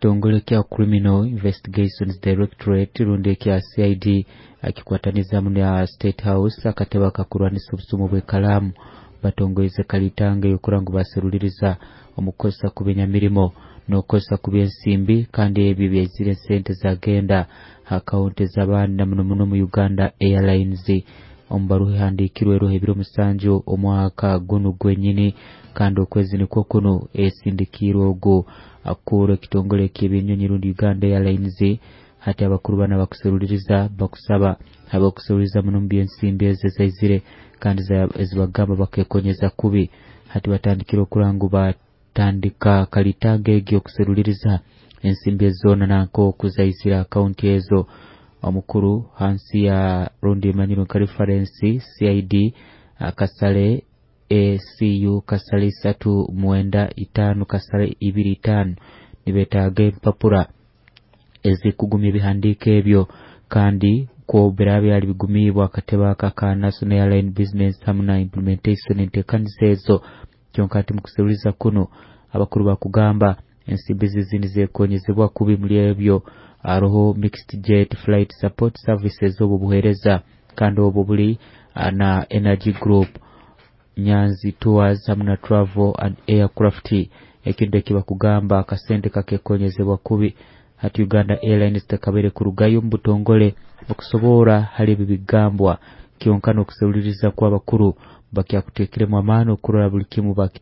ekitongole kya Criminal Investigations Directorate lundi kya CID akikwataniza mu State House akateba kakulwanisa obusumu bw'ekalamu batongoleze kalitange yokurangu baseruliriza omukozesa kubenya mirimo n'okozesa ku byensimbi kandi ebyo byezire sente zagenda akaunti z'abaana muno mu Uganda Airlines ombaruhe handikirwe rohe biro musanju omwaka guno gwenyini kandi okwezi nikwo kuno esindikiro ogo akura kitongole ky'ebinyonyi rundi Uganda Airlines hati abakuru bana bakuseruliriza bakusaba abakuseruliriza muno mu byensimbi ezizire kandi ezibagamba bakekonyeza kubi hati batandikira okurangu batandika kalitange egyo kuseruliriza ensimbi ezona nanko kuzayizira akaunti ezo omukuru hansi ya rundi manyiro reference CID kasale ACU kasale 395 kasale 25 nibetaga papura ezikugumya bihandike ebyo kandi ko berabe ali bigumibwa akateba ka National Airline Business hamna implementation entekanizezo kyonkati mukuseruliza kuno abakuru bakugamba ensimbi zizindi zekonyezebwa kubi muri ebyo aroho mixed jet flight support services obo buhereza kandi obo buli na energy group Nyanzi Tours hamna travel and aircraft ekinde kiba kugamba akasente kakekonyezebwa kubi hati Uganda Airlines takabere kurugayo mbutongole okusobora hali bibigambwa kyonkano okuseruliriza kwa bakuru bakyakutekeremu amano kurora buli kimu